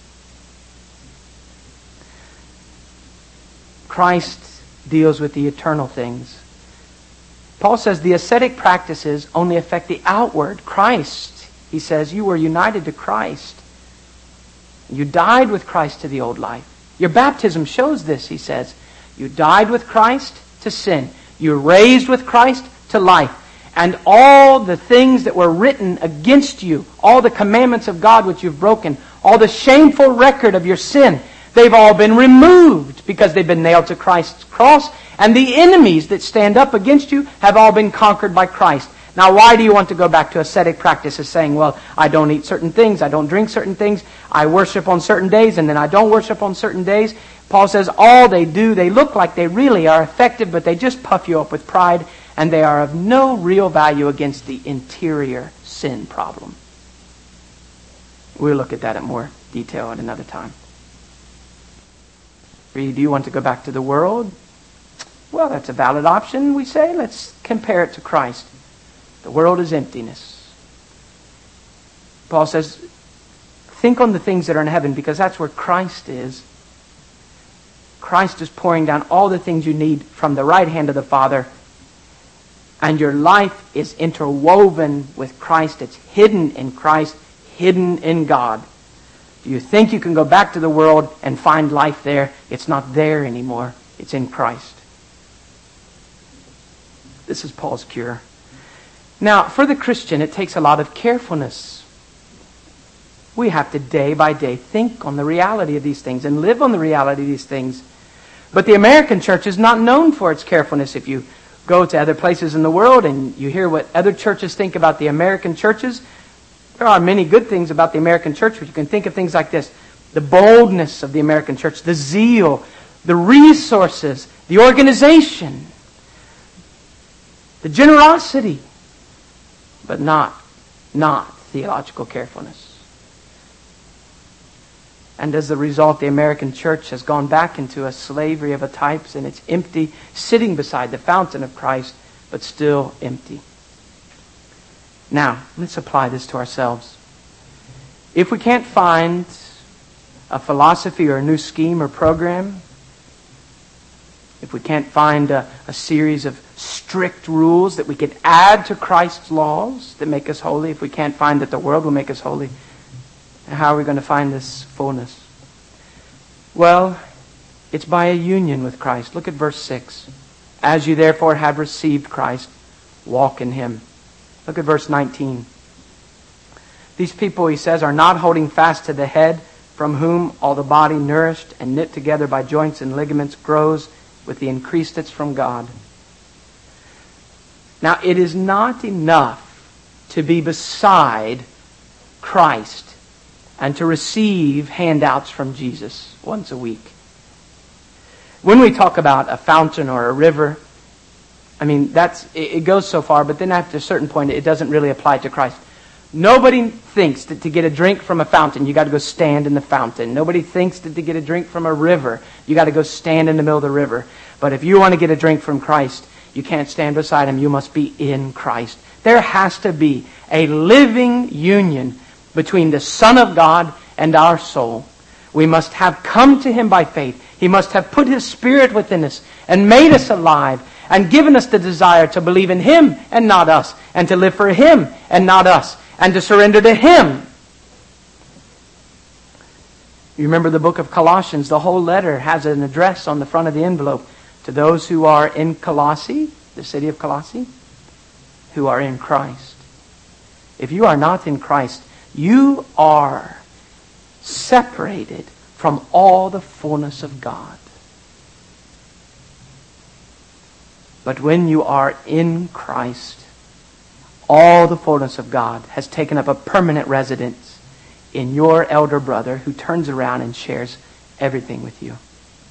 Christ deals with the eternal things. Paul says the ascetic practices only affect the outward. Christ, he says, you were united to Christ. You died with Christ to the old life. Your baptism shows this, he says. You died with Christ to sin. You were raised with Christ to life. And all the things that were written against you, all the commandments of God which you've broken, all the shameful record of your sin, they've all been removed because they've been nailed to Christ's cross. And the enemies that stand up against you have all been conquered by Christ. Now, why do you want to go back to ascetic practices saying, well, I don't eat certain things, I don't drink certain things, I worship on certain days, and then I don't worship on certain days? Paul says all they do, they look like they really are effective, but they just puff you up with pride, and they are of no real value against the interior sin problem. We'll look at that in more detail at another time. Do you want to go back to the world? Well, that's a valid option, we say. Let's compare it to Christ. The world is emptiness. Paul says, think on the things that are in heaven, because that's where Christ is. Christ is pouring down all the things you need from the right hand of the Father. And your life is interwoven with Christ. It's hidden in Christ, hidden in God. Do you think you can go back to the world and find life there? It's not there anymore. It's in Christ. This is Paul's cure. Now, for the Christian, it takes a lot of carefulness. We have to day by day think on the reality of these things and live on the reality of these things. But the American church is not known for its carefulness. If you go to other places in the world and you hear what other churches think about the American churches, there are many good things about the American church, but you can think of things like this. The boldness of the American church, the zeal, the resources, the organization, the generosity, but not theological carefulness. And as a result, the American church has gone back into a slavery of a types, and it's empty, sitting beside the fountain of Christ, but still empty. Now, let's apply this to ourselves. If we can't find a philosophy or a new scheme or program, if we can't find a series of strict rules that we can add to Christ's laws that make us holy, if we can't find that the world will make us holy, how are we going to find this fullness? Well, it's by a union with Christ. Look at verse 6. As you therefore have received Christ, walk in Him. Look at verse 19. These people, he says, are not holding fast to the head, from whom all the body, nourished and knit together by joints and ligaments, grows with the increase that's from God. Now, it is not enough to be beside Christ and to receive handouts from Jesus once a week. When we talk about a fountain or a river, it goes so far, but then after a certain point, it doesn't really apply to Christ. Nobody thinks that to get a drink from a fountain, you got to go stand in the fountain. Nobody thinks that to get a drink from a river, you got to go stand in the middle of the river. But if you want to get a drink from Christ, you can't stand beside Him. You must be in Christ. There has to be a living union between the Son of God and our soul. We must have come to Him by faith. He must have put His Spirit within us and made us alive and given us the desire to believe in Him and not us, and to live for Him and not us, and to surrender to Him. You remember the book of Colossians, the whole letter has an address on the front of the envelope to those who are in Colossae, the city of Colossae, who are in Christ. If you are not in Christ, you are separated from all the fullness of God. But when you are in Christ, all the fullness of God has taken up a permanent residence in your elder brother, who turns around and shares everything with you.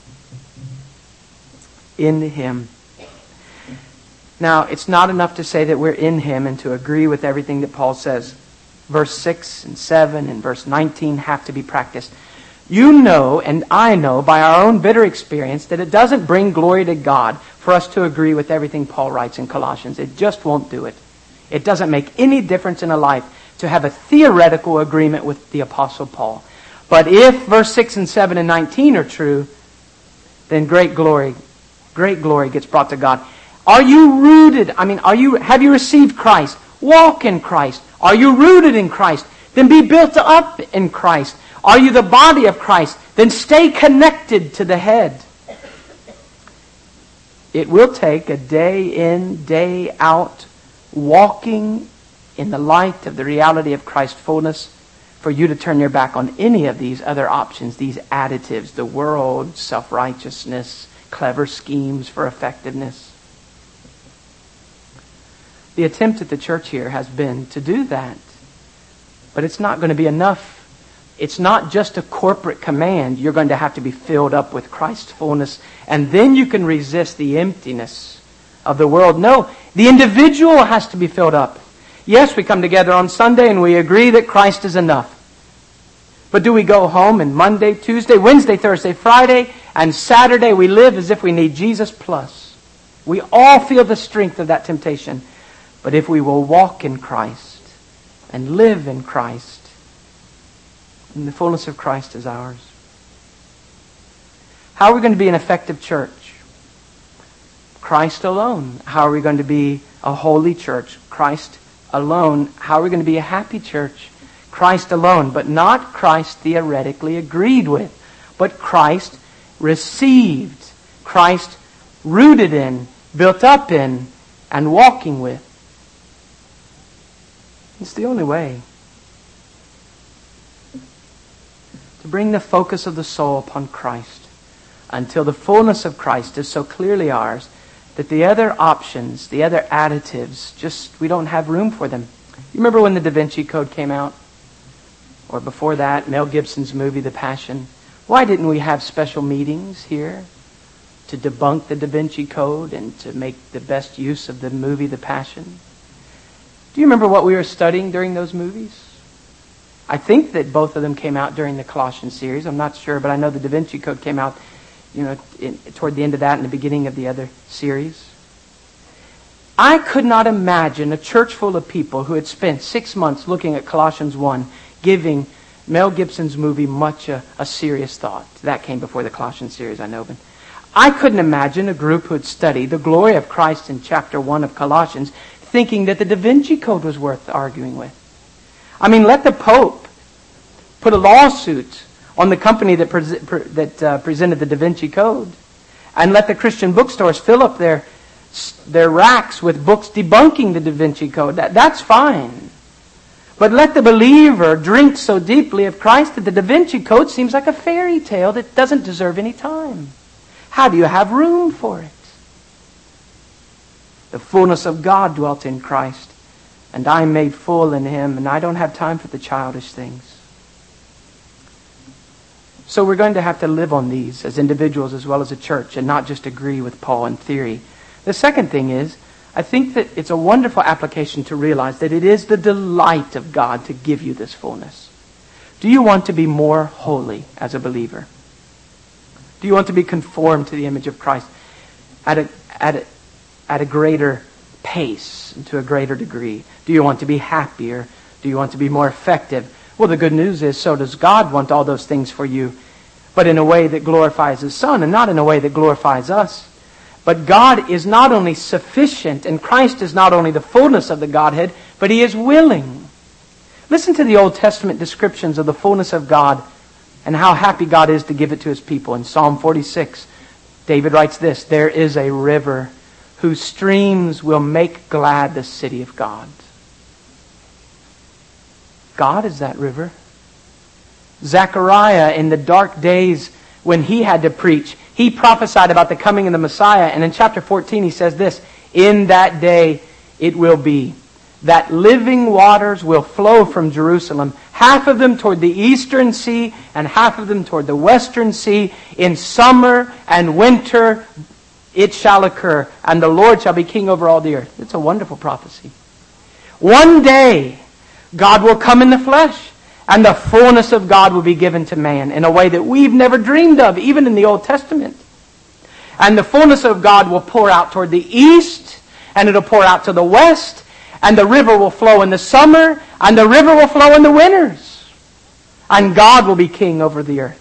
In Him. Now, it's not enough to say that we're in Him and to agree with everything that Paul says. Verse 6 and 7 and verse 19 have to be practiced. You know, and I know by our own bitter experience, that it doesn't bring glory to God for us to agree with everything Paul writes in Colossians. It just won't do it. It doesn't make any difference in a life to have a theoretical agreement with the Apostle Paul. But if verse 6 and 7 and 19 are true, then great glory gets brought to God. Are you rooted? Have you received Christ? Walk in Christ. Are you rooted in Christ? Then be built up in Christ. Are you the body of Christ? Then stay connected to the head. It will take a day in, day out, walking in the light of the reality of Christ's fullness, for you to turn your back on any of these other options, these additives, the world, self-righteousness, clever schemes for effectiveness. The attempt at the church here has been to do that. But it's not going to be enough. It's not just a corporate command. You're going to have to be filled up with Christ's fullness, and then you can resist the emptiness of the world. No, the individual has to be filled up. Yes, we come together on Sunday and we agree that Christ is enough. But do we go home and Monday, Tuesday, Wednesday, Thursday, Friday, and Saturday we live as if we need Jesus plus? We all feel the strength of that temptation. But if we will walk in Christ and live in Christ, then the fullness of Christ is ours. How are we going to be an effective church? Christ alone. How are we going to be a holy church? Christ alone. How are we going to be a happy church? Christ alone, but not Christ theoretically agreed with, but Christ received, Christ rooted in, built up in, and walking with. It's the only way to bring the focus of the soul upon Christ until the fullness of Christ is so clearly ours that the other options, the other additives, we don't have room for them. You remember when the Da Vinci Code came out? Or before that, Mel Gibson's movie, The Passion. Why didn't we have special meetings here to debunk the Da Vinci Code and to make the best use of the movie, The Passion? Do you remember what we were studying during those movies? I think that both of them came out during the Colossians series. I'm not sure, but I know the Da Vinci Code came out toward the end of that and the beginning of the other series. I could not imagine a church full of people who had spent 6 months looking at Colossians 1 giving Mel Gibson's movie much a serious thought. That came before the Colossians series, I know, but I couldn't imagine a group who had studied the glory of Christ in chapter 1 of Colossians thinking that the Da Vinci Code was worth arguing with. Let the Pope put a lawsuit on the company that presented the Da Vinci Code, and let the Christian bookstores fill up their racks with books debunking the Da Vinci Code. That's fine. But let the believer drink so deeply of Christ that the Da Vinci Code seems like a fairy tale that doesn't deserve any time. How do you have room for it? The fullness of God dwelt in Christ, and I'm made full in Him, and I don't have time for the childish things. So we're going to have to live on these as individuals as well as a church and not just agree with Paul in theory. The second thing is, I think that it's a wonderful application to realize that it is the delight of God to give you this fullness. Do you want to be more holy as a believer? Do you want to be conformed to the image of Christ at a greater pace pace and to a greater degree? Do you want to be happier? Do you want to be more effective? Well, the good news is, so does God want all those things for you, but in a way that glorifies His Son and not in a way that glorifies us. But God is not only sufficient, and Christ is not only the fullness of the Godhead, but He is willing. Listen to the Old Testament descriptions of the fullness of God and how happy God is to give it to His people. In Psalm 46, David writes this, "There is a river whose streams will make glad the city of God." God is that river. Zechariah, in the dark days when he had to preach, he prophesied about the coming of the Messiah. And in chapter 14 he says this, "In that day it will be that living waters will flow from Jerusalem, half of them toward the eastern sea and half of them toward the western sea. In summer and winter it shall occur, and the Lord shall be king over all the earth." It's a wonderful prophecy. One day God will come in the flesh, and the fullness of God will be given to man in a way that we've never dreamed of, even in the Old Testament. And the fullness of God will pour out toward the east, and it'll pour out to the west, and the river will flow in the summer, and the river will flow in the winters. And God will be king over the earth.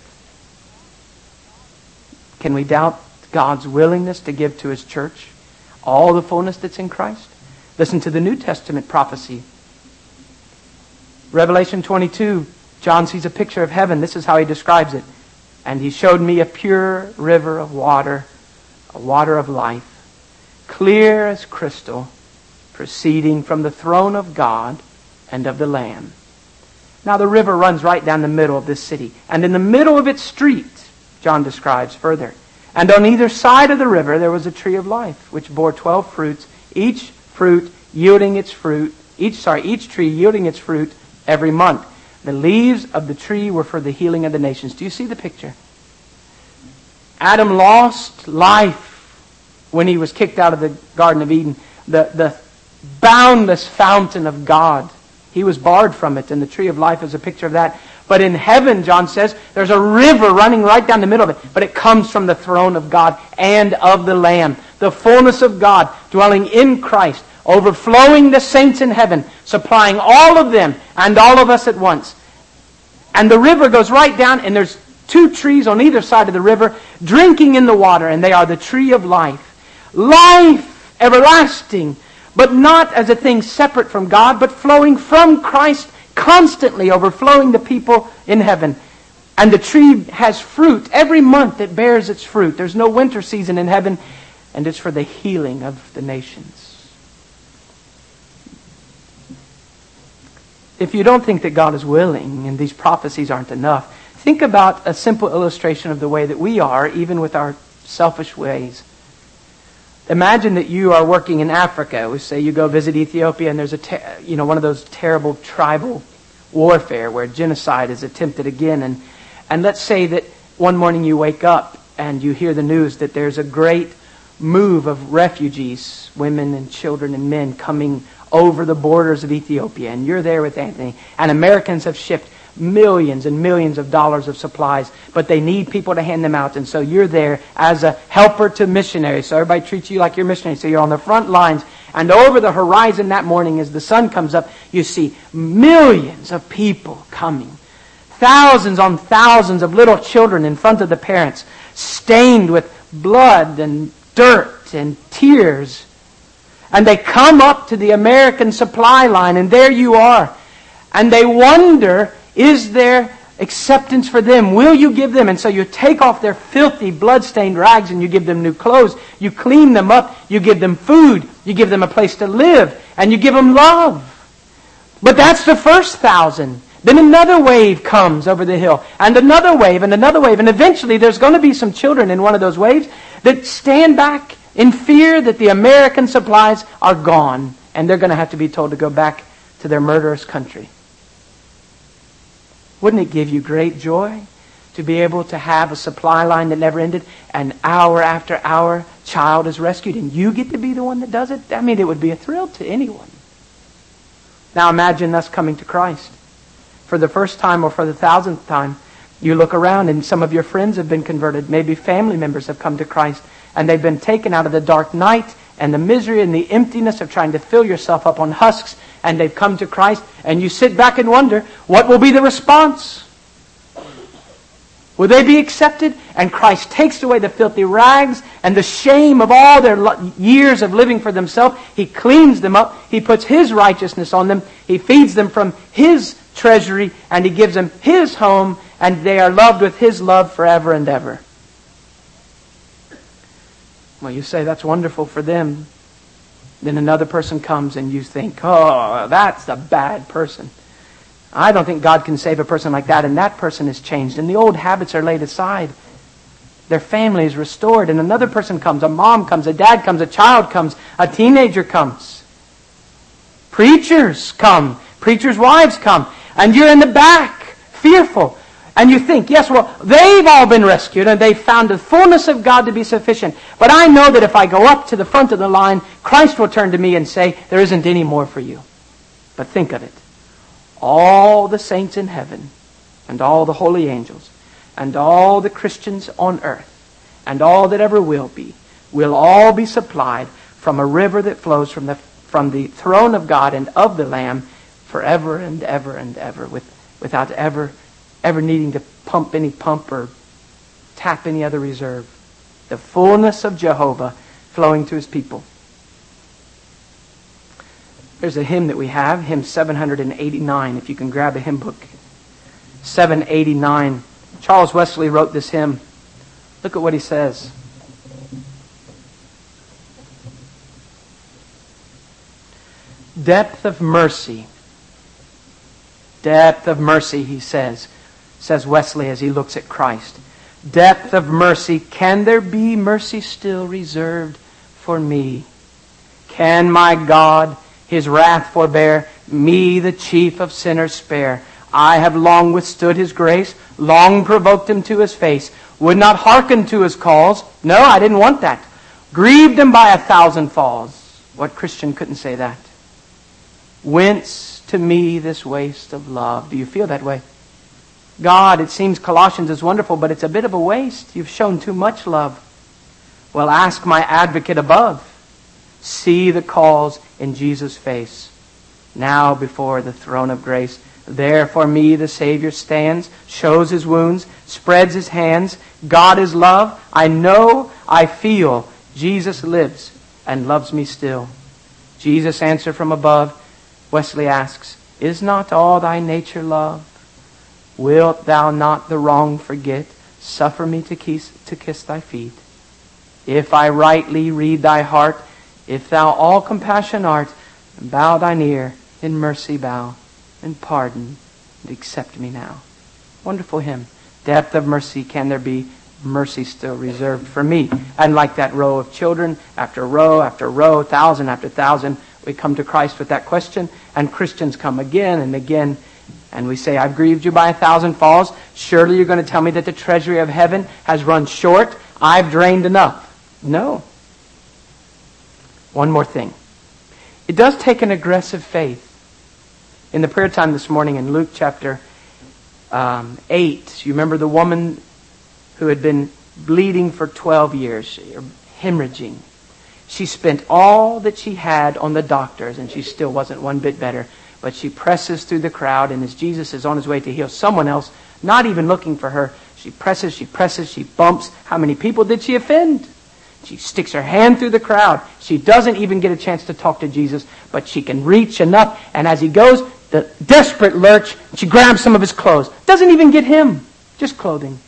Can we doubt God's willingness to give to His church all the fullness that's in Christ? Listen to the New Testament prophecy. Revelation 22, John sees a picture of heaven. This is how he describes it. "And He showed me a pure river of water, a water of life, clear as crystal, proceeding from the throne of God and of the Lamb." Now the river runs right down the middle of this city. And in the middle of its street, John describes further, "And on either side of the river there was a tree of life, which bore 12 fruits, each tree yielding its fruit every month. The leaves of the tree were for the healing of the nations." Do you see the picture? Adam lost life when he was kicked out of the Garden of Eden. The boundless fountain of God. He was barred from it, and the tree of life is a picture of that. But in heaven, John says, there's a river running right down the middle of it, but it comes from the throne of God and of the Lamb. The fullness of God dwelling in Christ, overflowing the saints in heaven, supplying all of them and all of us at once. And the river goes right down, and there's 2 trees on either side of the river drinking in the water, and they are the tree of life. Life everlasting, but not as a thing separate from God, but flowing from Christ, constantly overflowing the people in heaven. And the tree has fruit. Every month it bears its fruit. There's no winter season in heaven, and it's for the healing of the nations. If you don't think that God is willing and these prophecies aren't enough, think about a simple illustration of the way that we are, even with our selfish ways. Imagine that you are working in Africa. We say you go visit Ethiopia, and there's one of those terrible tribal warfare where genocide is attempted again. And let's say that one morning you wake up and you hear the news that there's a great move of refugees, women and children and men, coming over the borders of Ethiopia, and you're there with Anthony, and Americans have shipped millions and millions of dollars of supplies, but they need people to hand them out, and so you're there as a helper to missionaries, so everybody treats you like you're missionaries, so you're on the front lines, and over the horizon that morning as the sun comes up, you see millions of people coming, thousands on thousands of little children in front of the parents, stained with blood and dirt and tears. And they come up to the American supply line, and there you are. And they wonder, is there acceptance for them? Will you give them? And so you take off their filthy, blood-stained rags and you give them new clothes. You clean them up. You give them food. You give them a place to live. And you give them love. But that's the first 1,000. Then another wave comes over the hill. And another wave and another wave. And eventually there's going to be some children in one of those waves that stand back in fear that the American supplies are gone, and they're going to have to be told to go back to their murderous country. Wouldn't it give you great joy to be able to have a supply line that never ended, and hour after hour, child is rescued, and you get to be the one that does it? I mean, it would be a thrill to anyone. Now imagine us coming to Christ. For the first time or for the 1,000th time, you look around and some of your friends have been converted. Maybe family members have come to Christ. And they've been taken out of the dark night and the misery and the emptiness of trying to fill yourself up on husks, and they've come to Christ, and you sit back and wonder, what will be the response? Will they be accepted? And Christ takes away the filthy rags and the shame of all their years of living for themselves. He cleans them up. He puts His righteousness on them. He feeds them from His treasury, and He gives them His home, and they are loved with His love forever and ever. Well, you say, that's wonderful for them. Then another person comes and you think, oh, that's a bad person. I don't think God can save a person like that, and that person is changed, and the old habits are laid aside. Their family is restored, and another person comes, a mom comes, a dad comes, a child comes, a teenager comes. Preachers come, preachers' wives come, and you're in the back, fearful. And you think, yes, well, they've all been rescued, and they've found the fullness of God to be sufficient. But I know that if I go up to the front of the line, Christ will turn to me and say, there isn't any more for you. But think of it. All the saints in heaven, and all the holy angels, and all the Christians on earth, and all that ever will all be supplied from a river that flows from the throne of God and of the Lamb forever and ever and ever, without ever needing to pump or tap any other reserve. The fullness of Jehovah flowing to His people. There's a hymn that we have, hymn 789, if you can grab a hymn book. 789. Charles Wesley wrote this hymn. Look at what he says. Depth of mercy. Depth of mercy, he says Wesley as he looks at Christ. Depth of mercy, can there be mercy still reserved for me? Can my God His wrath forbear, me the chief of sinners spare? I have long withstood His grace, long provoked Him to His face, would not hearken to His calls. No, I didn't want that. Grieved Him by 1,000 falls. What Christian couldn't say that? Whence to me this waste of love? Do you feel that way? God, it seems Colossians is wonderful, but it's a bit of a waste. You've shown too much love. Well, ask my advocate above. See the calls in Jesus' face. Now before the throne of grace, there for me the Savior stands, shows His wounds, spreads His hands. God is love. I know, I feel. Jesus lives and loves me still. Jesus answer from above. Wesley asks, is not all thy nature love? Wilt thou not the wrong forget? Suffer me to kiss thy feet. If I rightly read thy heart, if thou all compassion art, bow thine ear, in mercy bow, and pardon, and accept me now. Wonderful hymn. Depth of mercy, can there be mercy still reserved for me? And like that row of children, after row after row, thousand after thousand, we come to Christ with that question, and Christians come again and again, and we say, I've grieved you by 1,000 falls. Surely you're going to tell me that the treasury of heaven has run short. I've drained enough. No. One more thing. It does take an aggressive faith. In the prayer time this morning in Luke chapter 8, you remember the woman who had been bleeding for 12 years, hemorrhaging. She spent all that she had on the doctors, and she still wasn't one bit better. But she presses through the crowd, and as Jesus is on His way to heal someone else, not even looking for her, she presses, she bumps. How many people did she offend? She sticks her hand through the crowd. She doesn't even get a chance to talk to Jesus, but she can reach enough. And as He goes, the desperate lurch, she grabs some of His clothes. Doesn't even get Him, just clothing.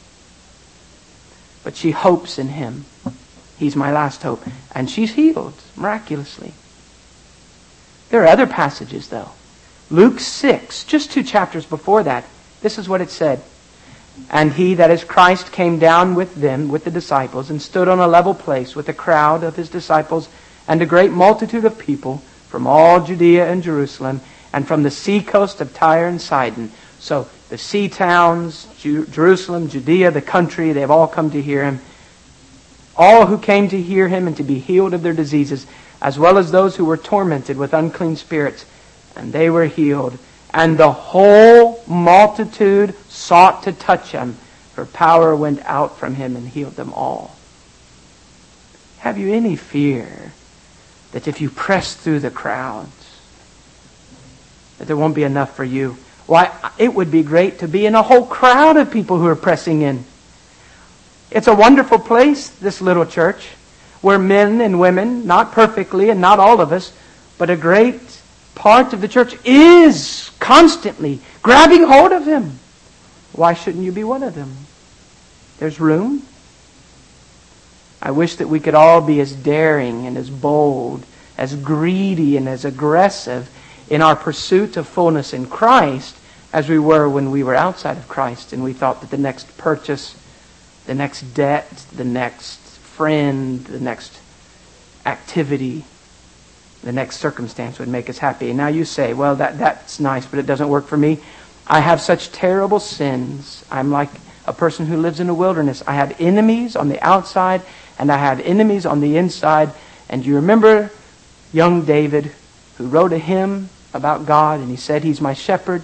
But she hopes in Him. He's my last hope. And she's healed miraculously. There are other passages, though. Luke 6, just 2 chapters before that, this is what it said. And He, that is Christ, came down with them, with the disciples, and stood on a level place with a crowd of His disciples and a great multitude of people from all Judea and Jerusalem, and from the sea coast of Tyre and Sidon. So the sea towns, Jerusalem, Judea, the country, they've all come to hear Him. All who came to hear Him and to be healed of their diseases, as well as those who were tormented with unclean spirits, and they were healed. And the whole multitude sought to touch Him, for power went out from Him and healed them all. Have you any fear that if you press through the crowds, that there won't be enough for you. Why, it would be great to be in a whole crowd of people who are pressing in. It's a wonderful place, this little church, where men and women, not perfectly and not all of us, but a great part of the church is constantly grabbing hold of Him. Why shouldn't you be one of them? There's room. I wish that we could all be as daring and as bold, as greedy and as aggressive in our pursuit of fullness in Christ as we were when we were outside of Christ and we thought that the next purchase, the next debt, the next friend, the next activity, the next circumstance would make us happy. And now you say, well, that's nice, but it doesn't work for me. I have such terrible sins. I'm like a person who lives in a wilderness. I have enemies on the outside and I have enemies on the inside. And you remember young David who wrote a hymn about God and he said, He's my shepherd.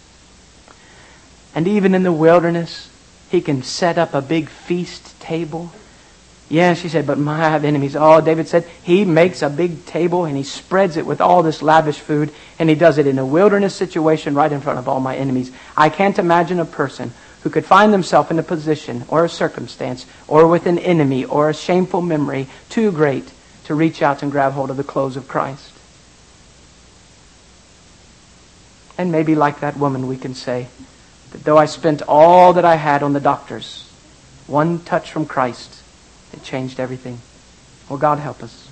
And even in the wilderness, He can set up a big feast table. Yes, she said, but I have enemies. Oh, David said, He makes a big table and He spreads it with all this lavish food. And He does it in a wilderness situation right in front of all my enemies. I can't imagine a person who could find themselves in a position or a circumstance or with an enemy or a shameful memory too great to reach out and grab hold of the clothes of Christ. And maybe like that woman we can say that though I spent all that I had on the doctors, one touch from Christ, it changed everything. Well, God help us.